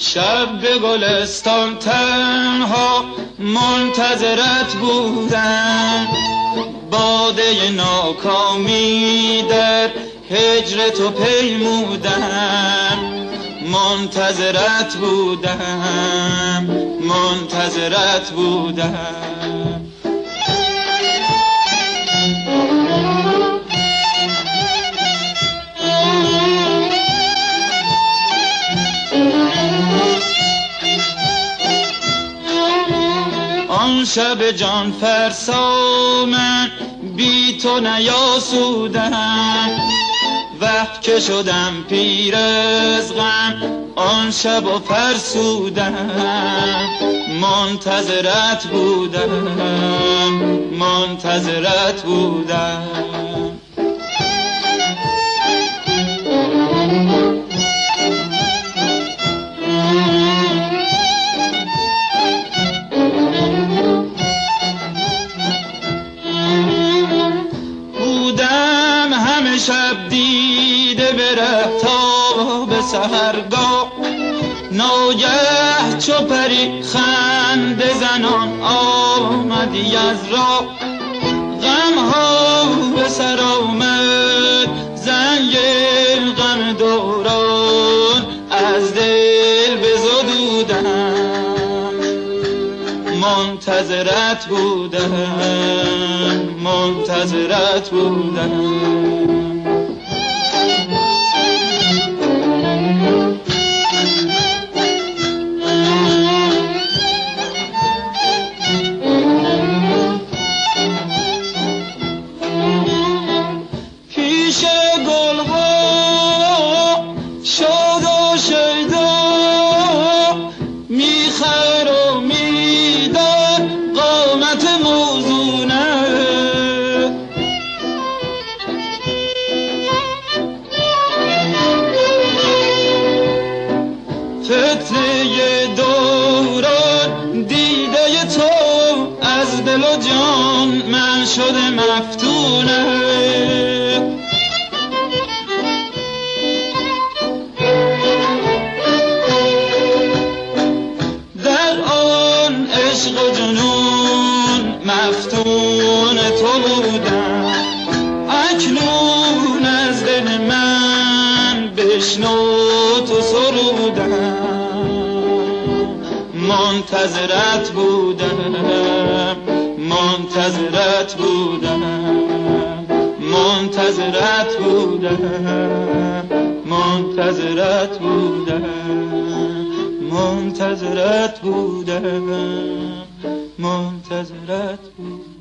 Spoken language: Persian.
شب به گلستان تنها منتظرت بودم، باده ناکامی در هجر تو پیمودم. منتظرت بودم، منتظرت بودم. آن شب جان فرسا من بی تو نیاسودم، وقت که شدم پیر از غم آن شب و فرسودم. منتظرت بودم، منتظرت بودم. شب دیده بره تا به سحرگاه، ناگه چو پری خنده زنان آمدی از راه. غم ها به سر آمد زنگ غم دوران، از دل بزدودم. منتظرت بودم، منتظرت بودم. پیش گلها شاد و شیدا میخر و میدار قامت موزونه. فتنه دوران دیده تو از دل و جان من شده مفتونه. در آن عشق و جنون مفتون تو بودم، اکنون از دل من بشنو تو سرودم. منتظرت بودم، منتظرت بودم. منتظرت بودم، منتظرت بودم. منتظرت بودم، منتظرت بودم.